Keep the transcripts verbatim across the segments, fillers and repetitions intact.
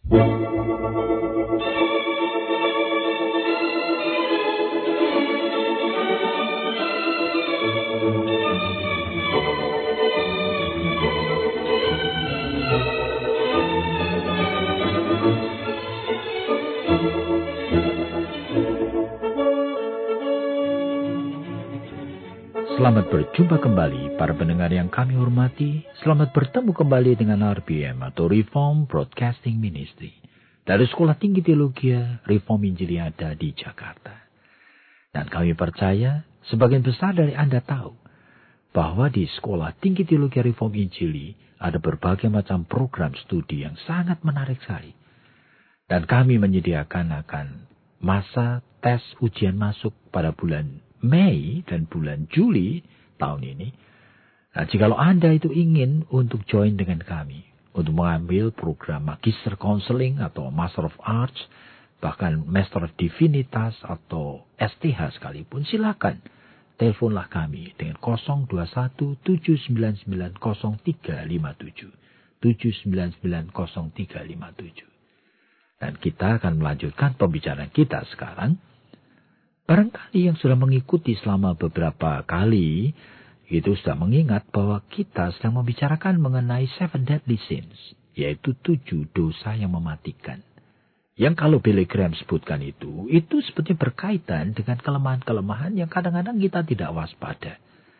Selamat berjumpa kembali para pendengar yang kami hormati. Selamat bertemu kembali dengan R B M atau Reform Broadcasting Ministry dari Sekolah Tinggi Teologi Reform Injili ada di Jakarta. Dan kami percaya sebagian besar dari Anda tahu bahwa di Sekolah Tinggi Teologi Reform Injili ada berbagai macam program studi yang sangat menarik sekali. Dan kami menyediakan akan masa tes ujian masuk pada bulan Mei dan bulan Juli tahun ini. Nah, jikalau Anda itu ingin untuk join dengan kami, untuk mengambil program Magister Counseling atau Master of Arts, bahkan Master of Divinitas atau S T H sekalipun, silakan teleponlah kami dengan nol dua satu tujuh sembilan sembilan nol tiga lima tujuh tujuh sembilan sembilan nol tiga lima tujuh. Dan kita akan melanjutkan pembicaraan kita sekarang. Barangkali yang sudah mengikuti selama beberapa kali, itu sudah mengingat bahwa kita sedang membicarakan mengenai seven deadly sins, yaitu tujuh dosa yang mematikan. Yang kalau Billy Graham sebutkan itu, itu sebetulnya berkaitan dengan kelemahan-kelemahan yang kadang-kadang kita tidak waspada.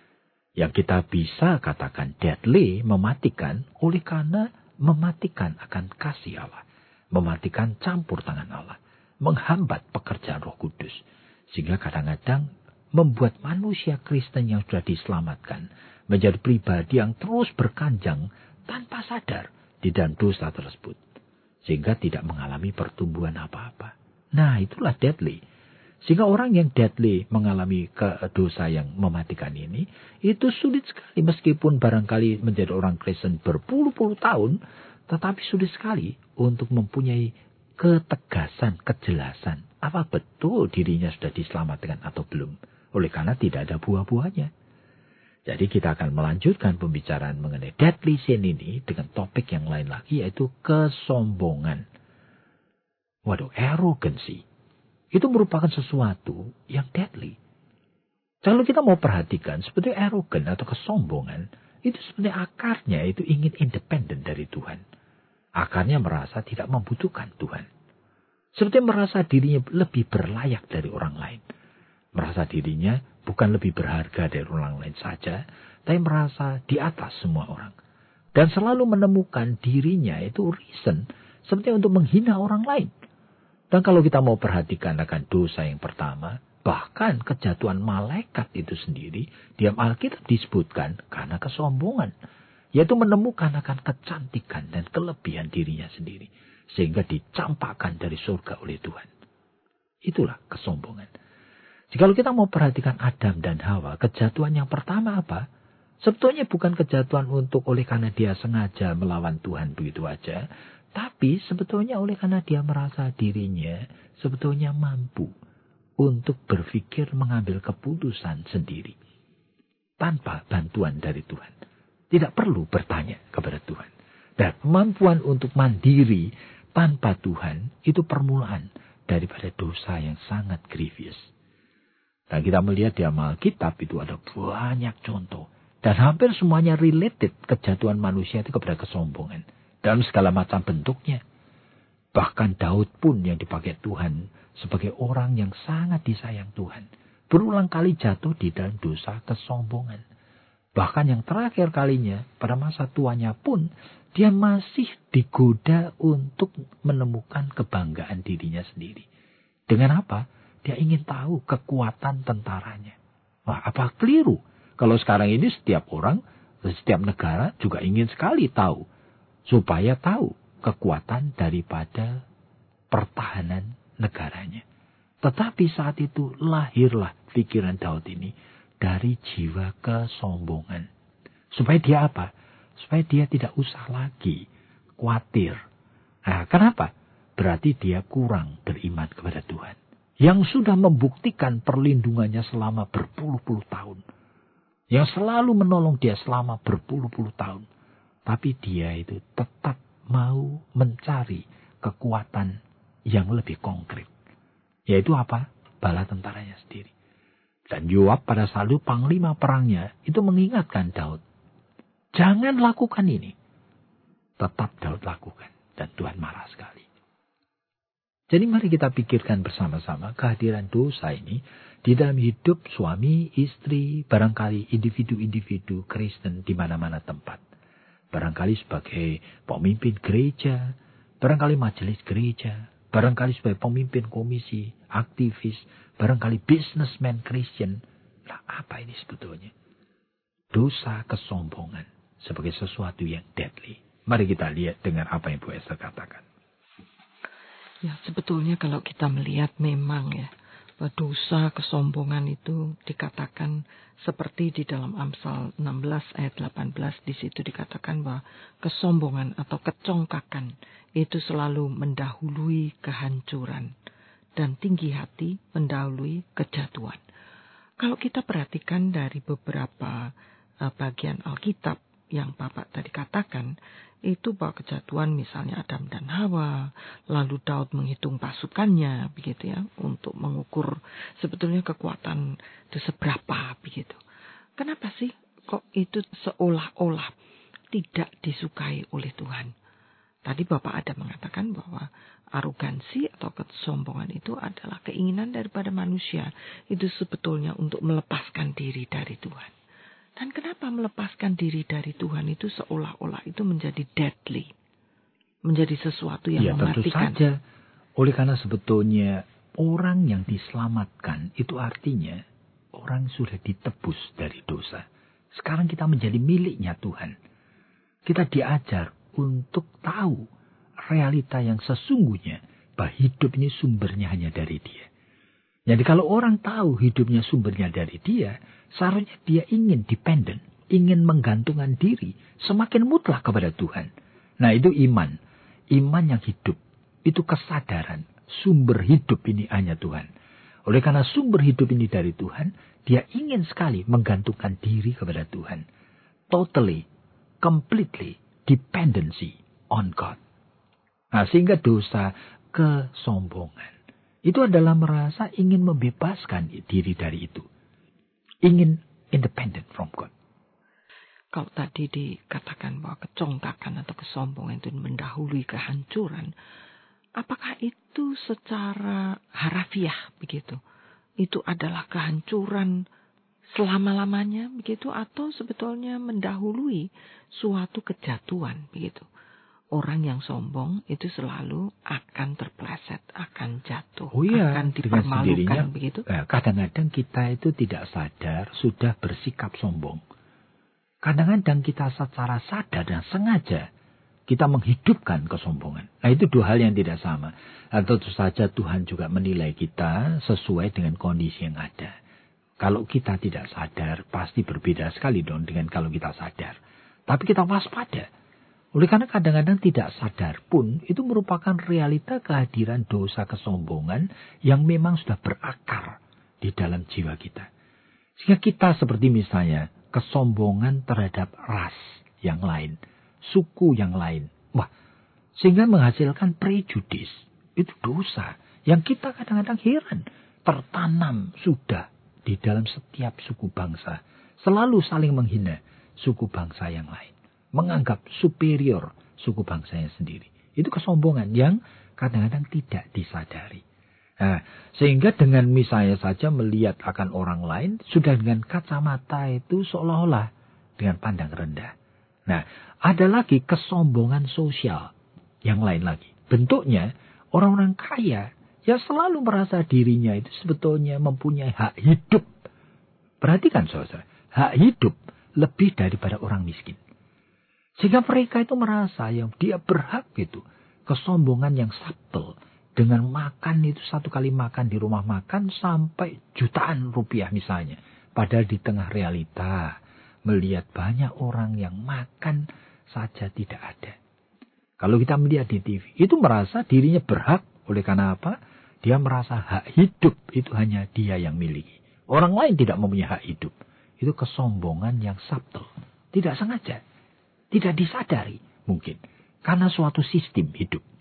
Yang kita bisa katakan deadly, mematikan, oleh karena mematikan akan kasih Allah. Mematikan campur tangan Allah. Menghambat pekerjaan Roh Kudus. Sehingga kadang-kadang membuat manusia Kristen yang sudah diselamatkan menjadi pribadi yang terus berkanjang tanpa sadar di dalam dosa tersebut. Sehingga tidak mengalami pertumbuhan apa-apa. Nah, itulah deadly. Sehingga orang yang deadly mengalami ke dosa yang mematikan ini, itu sulit sekali meskipun barangkali menjadi orang Kristen berpuluh-puluh tahun, tetapi sulit sekali untuk mempunyai ketegasan, kejelasan. Apa betul dirinya sudah diselamatkan atau belum? Oleh karena tidak ada buah-buahnya. Jadi kita akan melanjutkan pembicaraan mengenai deadly sin ini dengan topik yang lain lagi, yaitu kesombongan. Waduh, arrogancy. Itu merupakan sesuatu yang deadly. Kalau kita mau perhatikan, seperti arrogant atau kesombongan, itu sebenarnya akarnya itu ingin independen dari Tuhan. Akarnya merasa tidak membutuhkan Tuhan. Seperti merasa dirinya lebih berlayak dari orang lain. Merasa dirinya bukan lebih berharga dari orang lain saja, tapi merasa di atas semua orang. Dan selalu menemukan dirinya itu reason seperti untuk menghina orang lain. Dan kalau kita mau perhatikan akan dosa yang pertama, bahkan kejatuhan malaikat itu sendiri, di dalam Alkitab disebutkan karena kesombongan. Yaitu menemukan akan kecantikan dan kelebihan dirinya sendiri. Sehingga dicampakkan dari surga oleh Tuhan. Itulah kesombongan. Jika kita mau perhatikan Adam dan Hawa, kejatuhan yang pertama apa? Sebetulnya bukan kejatuhan untuk oleh karena dia sengaja melawan Tuhan begitu aja. Tapi sebetulnya oleh karena dia merasa dirinya sebetulnya mampu untuk berpikir mengambil keputusan sendiri. Tanpa bantuan dari Tuhan. Tidak perlu bertanya kepada Tuhan. Dan kemampuan untuk mandiri tanpa Tuhan itu permulaan daripada dosa yang sangat grievous. Dan kita melihat di Alkitab itu ada banyak contoh. Dan hampir semuanya related kejatuhan manusia itu kepada kesombongan. Dalam segala macam bentuknya. Bahkan Daud pun yang dipakai Tuhan sebagai orang yang sangat disayang Tuhan. Berulang kali jatuh di dalam dosa kesombongan. Bahkan yang terakhir kalinya pada masa tuanya pun dia masih digoda untuk menemukan kebanggaan dirinya sendiri. Dengan apa? Dia ingin tahu kekuatan tentaranya. Wah, apa keliru? Kalau sekarang ini setiap orang, setiap negara juga ingin sekali tahu. Supaya tahu kekuatan daripada pertahanan negaranya. Tetapi saat itu lahirlah pikiran Daud ini dari jiwa kesombongan. Supaya dia apa? Supaya dia tidak usah lagi khawatir. Nah, kenapa? Berarti dia kurang beriman kepada Tuhan. Yang sudah membuktikan perlindungannya selama berpuluh-puluh tahun. Yang selalu menolong dia selama berpuluh-puluh tahun. Tapi dia itu tetap mau mencari kekuatan yang lebih konkret. Yaitu apa? Bala tentaranya sendiri. Dan Yoab pada saat itu panglima perangnya itu mengingatkan Daud. Jangan lakukan ini. Tetap Daud lakukan. Dan Tuhan marah sekali. Jadi mari kita pikirkan bersama-sama kehadiran dosa ini di dalam hidup suami, istri, barangkali individu-individu Kristen di mana-mana tempat. Barangkali sebagai pemimpin gereja, barangkali majelis gereja, barangkali sebagai pemimpin komisi, aktivis, barangkali businessman Kristen. Nah, apa ini sebetulnya? Dosa kesombongan sebagai sesuatu yang deadly. Mari kita lihat dengan apa yang Bu Esther katakan. Ya, sebetulnya kalau kita melihat memang ya, bahwa dosa kesombongan itu dikatakan seperti di dalam Amsal enam belas ayat delapan belas, di situ dikatakan bahwa kesombongan atau kecongkakan itu selalu mendahului kehancuran dan tinggi hati mendahului kejatuhan. Kalau kita perhatikan dari beberapa uh, bagian Alkitab yang Bapak tadi katakan, itu bahwa kejatuhan misalnya Adam dan Hawa, lalu Daud menghitung pasukannya, begitu ya, untuk mengukur sebetulnya kekuatan itu seberapa, begitu. Kenapa sih kok itu seolah-olah tidak disukai oleh Tuhan? Tadi Bapak ada mengatakan bahwa arogansi atau kesombongan itu adalah keinginan daripada manusia, itu sebetulnya untuk melepaskan diri dari Tuhan. Dan kenapa melepaskan diri dari Tuhan itu seolah-olah itu menjadi deadly. Menjadi sesuatu yang ya, mematikan. Ya tentu saja. Oleh karena sebetulnya orang yang diselamatkan itu artinya orang sudah ditebus dari dosa. Sekarang kita menjadi miliknya Tuhan. Kita diajar untuk tahu realita yang sesungguhnya bahwa hidup ini sumbernya hanya dari Dia. Jadi kalau orang tahu hidupnya sumbernya dari Dia, seharusnya dia ingin dependen, ingin menggantungkan diri semakin mutlak kepada Tuhan. Nah itu iman. Iman yang hidup. Itu kesadaran. Sumber hidup ini hanya Tuhan. Oleh karena sumber hidup ini dari Tuhan, dia ingin sekali menggantungkan diri kepada Tuhan. Totally, completely dependency on God. Nah sehingga dosa kesombongan itu adalah merasa ingin membebaskan diri dari itu. Ingin independent from God. Kalau tadi dikatakan bahwa kecongkakan atau kesombongan itu mendahului kehancuran, apakah itu secara harafiah begitu? Itu adalah kehancuran selama-lamanya begitu, atau sebetulnya mendahului suatu kejatuhan begitu? Orang yang sombong itu selalu akan terpleset, akan jatuh, oh iya, akan dipermalukan begitu. Kadang-kadang kita itu tidak sadar sudah bersikap sombong. Kadang-kadang kita secara sadar dan sengaja kita menghidupkan kesombongan. Nah itu dua hal yang tidak sama. Dan tentu saja Tuhan juga menilai kita sesuai dengan kondisi yang ada. Kalau kita tidak sadar pasti berbeda sekali dong dengan kalau kita sadar. Tapi kita waspada. Oleh karena kadang-kadang tidak sadar pun itu merupakan realita kehadiran dosa kesombongan yang memang sudah berakar di dalam jiwa kita. Sehingga kita seperti misalnya kesombongan terhadap ras yang lain, suku yang lain. Wah, sehingga menghasilkan prejudis. Itu dosa yang kita kadang-kadang heran. Tertanam sudah di dalam setiap suku bangsa. Selalu saling menghina suku bangsa yang lain. Menganggap superior suku bangsanya sendiri. Itu kesombongan yang kadang-kadang tidak disadari. Nah, sehingga dengan misalnya saja melihat akan orang lain, sudah dengan kacamata itu seolah-olah dengan pandang rendah. Nah, ada lagi kesombongan sosial yang lain lagi. Bentuknya orang-orang kaya yang selalu merasa dirinya itu sebetulnya mempunyai hak hidup. Perhatikan saudara, hak hidup lebih daripada orang miskin. Sehingga mereka itu merasa yang dia berhak gitu. Kesombongan yang subtle. Dengan makan itu satu kali makan di rumah makan sampai jutaan rupiah misalnya. Padahal di tengah realita melihat banyak orang yang makan saja tidak ada. Kalau kita melihat di T V itu merasa dirinya berhak. Oleh karena apa? Dia merasa hak hidup itu hanya dia yang miliki. Orang lain tidak mempunyai hak hidup. Itu kesombongan yang subtle. Tidak sengaja. Tidak disadari mungkin. Karena suatu sistem hidup.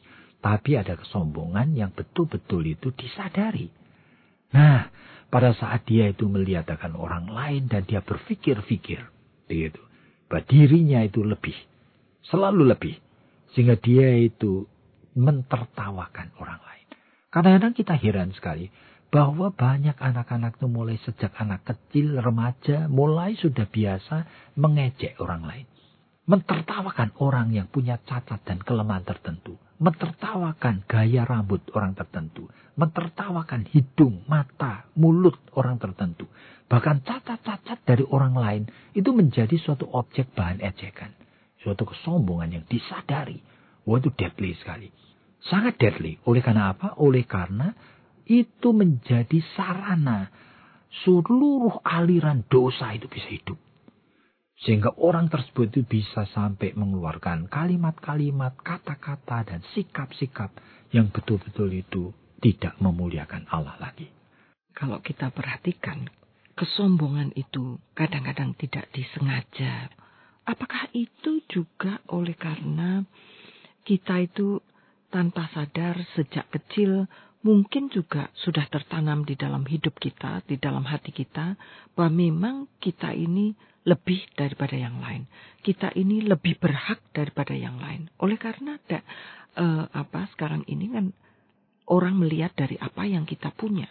Tapi ada kesombongan yang betul-betul itu disadari. Nah, pada saat dia itu melihat akan orang lain dan dia berpikir-pikir, begitu, bahwa dirinya itu lebih, selalu lebih, sehingga dia itu mentertawakan orang lain. Kadang-kadang kita heran sekali bahwa banyak anak-anak itu mulai sejak anak kecil, remaja, mulai sudah biasa mengejek orang lain. Mentertawakan orang yang punya cacat dan kelemahan tertentu. Mentertawakan gaya rambut orang tertentu. Mentertawakan hidung, mata, mulut orang tertentu. Bahkan cacat-cacat dari orang lain itu menjadi suatu objek bahan ejekan. Suatu kesombongan yang disadari. Wah, itu deadly sekali. Sangat deadly. Oleh karena apa? Oleh karena itu menjadi sarana seluruh aliran dosa itu bisa hidup. Sehingga orang tersebut itu bisa sampai mengeluarkan kalimat-kalimat, kata-kata, dan sikap-sikap yang betul-betul itu tidak memuliakan Allah lagi. Kalau kita perhatikan, kesombongan itu kadang-kadang tidak disengaja. Apakah itu juga oleh karena kita itu tanpa sadar sejak kecil mungkin juga sudah tertanam di dalam hidup kita, di dalam hati kita, bahwa memang kita ini lebih daripada yang lain. Kita ini lebih berhak daripada yang lain. Oleh karena ada, eh, apa sekarang ini kan orang melihat dari apa yang kita punya.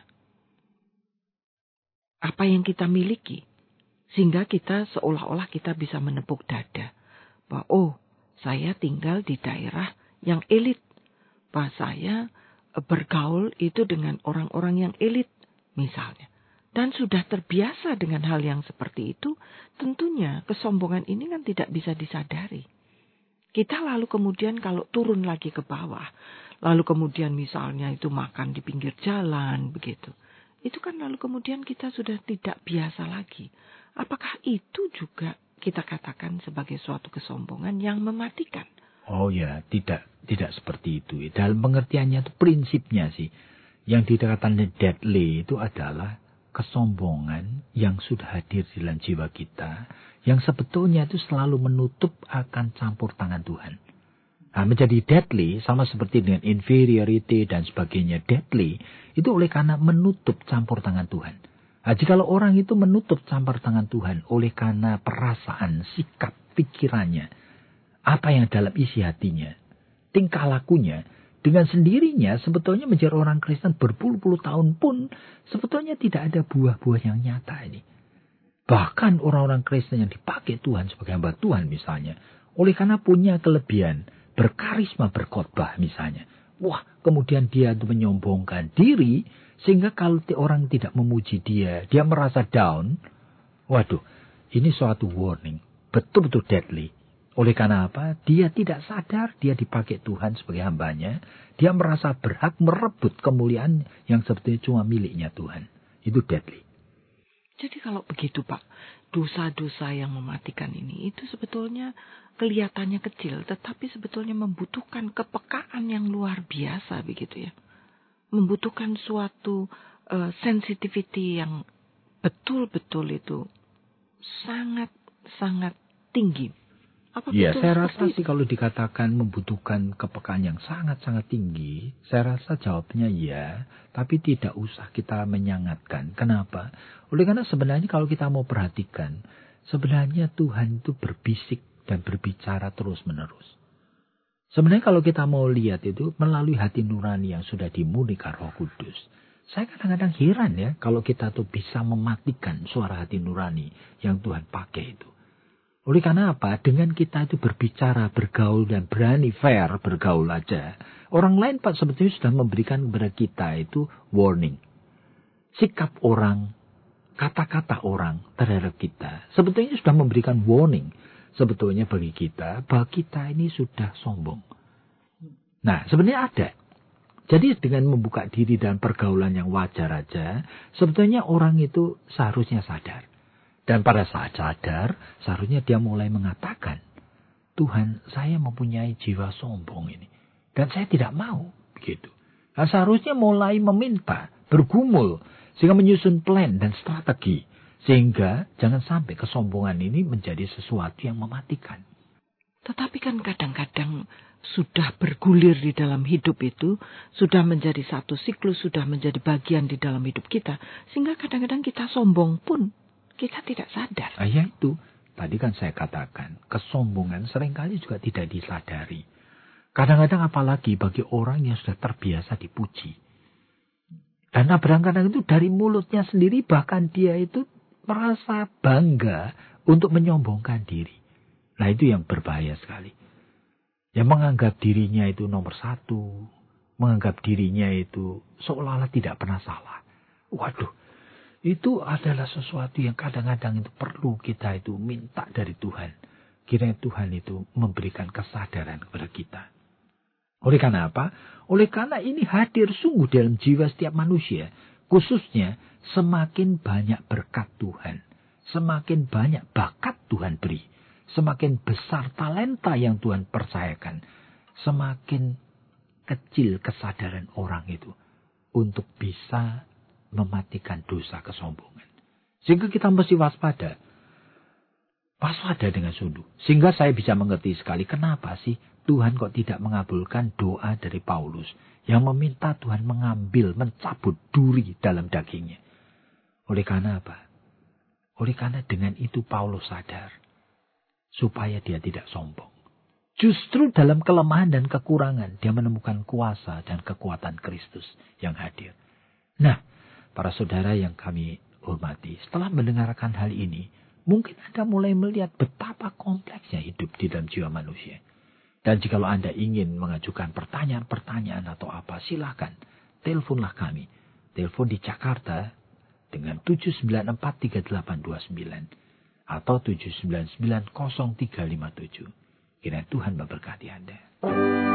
Apa yang kita miliki. Sehingga kita seolah-olah kita bisa menepuk dada. Bahwa oh, saya tinggal di daerah yang elit. Bahwa saya bergaul itu dengan orang-orang yang elit misalnya. Dan sudah terbiasa dengan hal yang seperti itu, tentunya kesombongan ini kan tidak bisa disadari. Kita lalu kemudian kalau turun lagi ke bawah, lalu kemudian misalnya itu makan di pinggir jalan, begitu. Itu kan lalu kemudian kita sudah tidak biasa lagi. Apakah itu juga kita katakan sebagai suatu kesombongan yang mematikan? Oh ya, tidak tidak seperti itu. Dalam pengertiannya itu prinsipnya sih, yang dikatakan deadly itu adalah kesombongan yang sudah hadir di dalam jiwa kita, yang sebetulnya itu selalu menutup akan campur tangan Tuhan. Nah, menjadi deadly sama seperti dengan inferiority dan sebagainya. Deadly itu oleh karena menutup campur tangan Tuhan. Nah, jika orang itu menutup campur tangan Tuhan oleh karena perasaan, sikap, pikirannya, apa yang dalam isi hatinya, tingkah lakunya, dengan sendirinya sebetulnya menjadi orang Kristen berpuluh-puluh tahun pun sebetulnya tidak ada buah-buah yang nyata ini. Bahkan orang-orang Kristen yang dipakai Tuhan sebagai hamba Tuhan misalnya, oleh karena punya kelebihan, berkarisma berkhotbah misalnya. Wah, kemudian dia itu menyombongkan diri, sehingga kalau orang tidak memuji dia, dia merasa down. Waduh, ini suatu warning, betul-betul deadly. Oleh karena apa? Dia tidak sadar dia dipakai Tuhan sebagai hambanya. Dia merasa berhak merebut kemuliaan yang sebetulnya cuma miliknya Tuhan. Itu deadly. Jadi kalau begitu Pak, dosa-dosa yang mematikan ini itu sebetulnya kelihatannya kecil. Tetapi sebetulnya membutuhkan kepekaan yang luar biasa begitu ya. Membutuhkan suatu uh, sensitivity yang betul-betul itu sangat-sangat tinggi. Apa ya, saya rasa itu? sih kalau dikatakan membutuhkan kepekaan yang sangat-sangat tinggi, saya rasa jawabnya ya, tapi tidak usah kita menyangatkan. Kenapa? Oleh karena sebenarnya kalau kita mau perhatikan, sebenarnya Tuhan itu berbisik dan berbicara terus-menerus. Sebenarnya kalau kita mau lihat itu melalui hati nurani yang sudah dimurnikan Roh Kudus. Saya kadang-kadang heran ya kalau kita tuh bisa mematikan suara hati nurani yang Tuhan pakai itu. Oleh karena apa? Dengan kita itu berbicara, bergaul, dan berani fair bergaul aja. Orang lain Pak sebetulnya sudah memberikan kepada kita itu warning. Sikap orang, kata-kata orang terhadap kita. Sebetulnya sudah memberikan warning. Sebetulnya bagi kita, bahwa kita ini sudah sombong. Nah, sebenarnya ada. Jadi dengan membuka diri dan pergaulan yang wajar aja, sebetulnya orang itu seharusnya sadar. Dan pada saat sadar, seharusnya dia mulai mengatakan, Tuhan, saya mempunyai jiwa sombong ini. Dan saya tidak mau. Begitu. Nah, seharusnya mulai meminta, bergumul, sehingga menyusun plan dan strategi. Sehingga jangan sampai kesombongan ini menjadi sesuatu yang mematikan. Tetapi kan kadang-kadang sudah bergulir di dalam hidup itu, sudah menjadi satu siklus, sudah menjadi bagian di dalam hidup kita. Sehingga kadang-kadang kita sombong pun kita tidak sadar. Ah, ya itu, tadi kan saya katakan, kesombongan seringkali juga tidak disadari. Kadang-kadang apalagi bagi orang yang sudah terbiasa dipuji. Dan kadang-kadang itu dari mulutnya sendiri, bahkan dia itu merasa bangga untuk menyombongkan diri. Nah itu yang berbahaya sekali. Yang menganggap dirinya itu nomor satu. Menganggap dirinya itu seolah-olah tidak pernah salah. Waduh, itu adalah sesuatu yang kadang-kadang itu perlu kita itu minta dari Tuhan. Kiranya Tuhan itu memberikan kesadaran kepada kita. Oleh karena apa? Oleh karena ini hadir sungguh dalam jiwa setiap manusia. Khususnya semakin banyak berkat Tuhan. Semakin banyak bakat Tuhan beri. Semakin besar talenta yang Tuhan percayakan, semakin kecil kesadaran orang itu untuk bisa mematikan dosa kesombongan. Sehingga kita mesti waspada. Waspada dengan sungguh. Sehingga saya bisa mengerti sekali kenapa sih Tuhan kok tidak mengabulkan doa dari Paulus yang meminta Tuhan mengambil, mencabut duri dalam dagingnya. Oleh karena apa? Oleh karena dengan itu Paulus sadar. Supaya dia tidak sombong. Justru dalam kelemahan dan kekurangan dia menemukan kuasa dan kekuatan Kristus yang hadir. Nah, para saudara yang kami hormati, setelah mendengarkan hal ini, mungkin Anda mulai melihat betapa kompleksnya hidup di dalam jiwa manusia. Dan jikalau Anda ingin mengajukan pertanyaan-pertanyaan atau apa, silakan teleponlah kami. Telepon di Jakarta dengan tujuh sembilan empat tiga delapan dua sembilan. Atau tujuh sembilan sembilan nol tiga lima tujuh. Kiranya Tuhan memberkati Anda.